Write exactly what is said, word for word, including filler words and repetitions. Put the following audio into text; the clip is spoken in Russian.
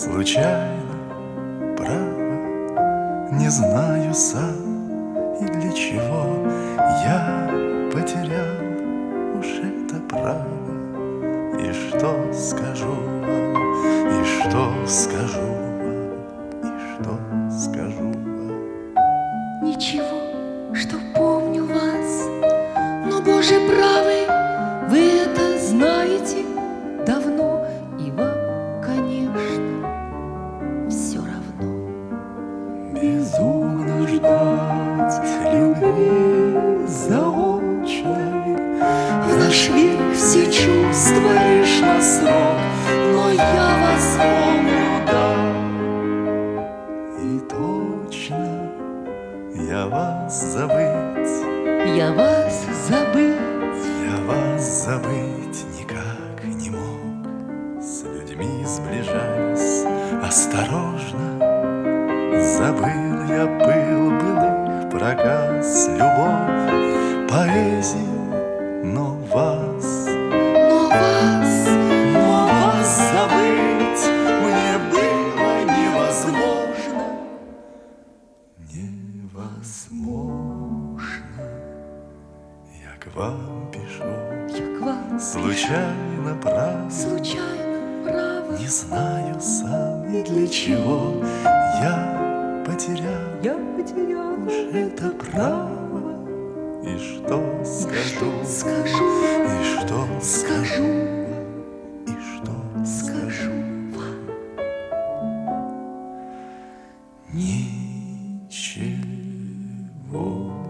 случайно, право, не знаю сам и для чего я потерял уж это право. И что скажу вам, и что скажу вам, и что скажу вам? Ничего, что помню вас, но, Боже правый, вы это знаете давно, и вам, конечно, все равно. Безумно ждать любви заочной, В наш век все чувства лишь на срок, но я вас помню, да. и точно я вас забыть, Я вас забыть, я вас забыть никак не мог. С людьми сближаясь осторожно, забыл я пыл былых проказ, любовь, поэзию, но вас, но вас, но вас забыть мне было невозможно, невозможно. Я к вам пишу, я к вам случайно, право, случайно, право, не знаю сам и для чего я потерял я потерял уж это право. И что скажу, скажу, и что скажу, и что скажу вам. ничего.